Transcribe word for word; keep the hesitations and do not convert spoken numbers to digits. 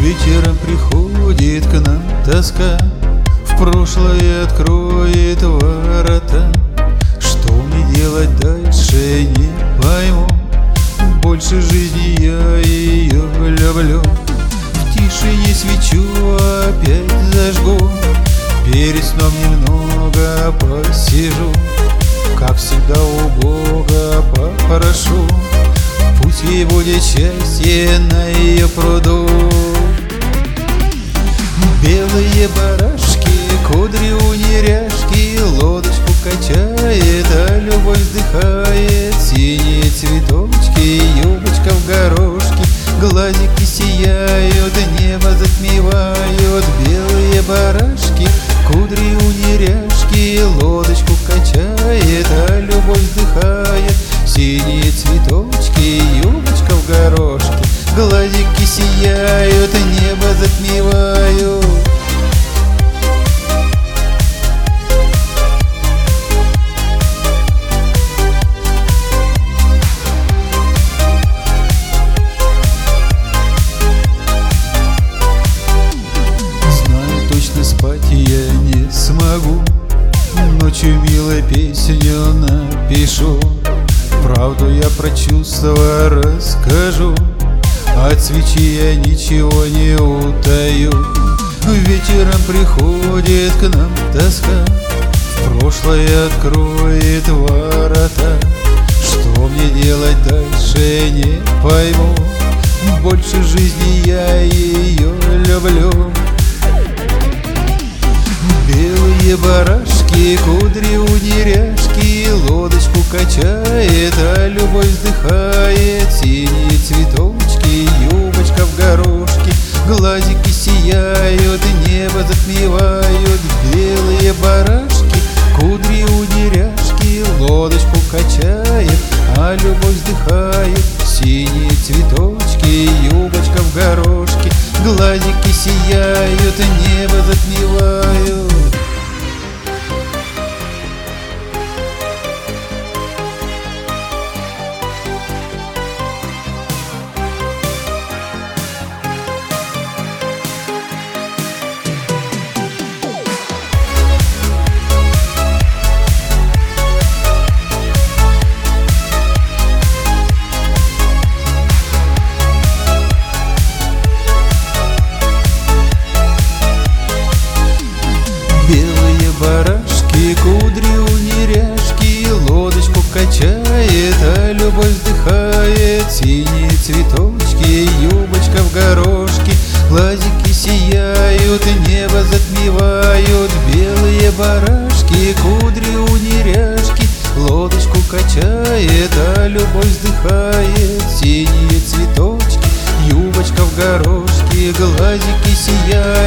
Вечером приходит к нам тоска, в прошлое откроет ворота. Что мне делать дальше, не пойму. Больше жизни я ее люблю. В тишине свечу опять зажгу, перед сном немного посижу. Как всегда у Бога попрошу, пусть ей будет счастье на ее пруду. Белые барашки, кудри у неряшки, лодочку качает, а любовь вздыхает. Синие цветочки, юбочка в горошке, глазики сияют, небо затмевают. Белые барашки, кудри у неряшки, лодочку качает, а любовь вздыхает. Синие цветочки, юбочка в горошке, глазики сияют, небо затмевают. Знаю, точно спать я не смогу, ночью милую песню напишу. Правду я про чувства расскажу, от свечи я ничего не утаю. Вечером приходит к нам тоска, в прошлое откроет ворота. Что мне делать дальше, не пойму. Больше жизни я ее люблю. Белые барашки, кудри у неряшки, лодочку качает, а любовь вздыхает. Синие цветочки, юбочка в горошке, глазики сияют, небо затмевают. Белые барашки, кудри у неряшки, лодочку качает, а любовь вздыхает. Синие цветочки, юбочка в горошке, глазики сияют, небо затмевают. Белые барашки, кудри у неряшки, лодочку качает, а любовь вздыхает. Синие цветочки, юбочка в горошке, глазики сияют, небо затмевают. Белые барашки, кудри у неряшки, лодочку качает, а любовь вздыхает. Синие цветочки, юбочка в горошке, глазики сияют.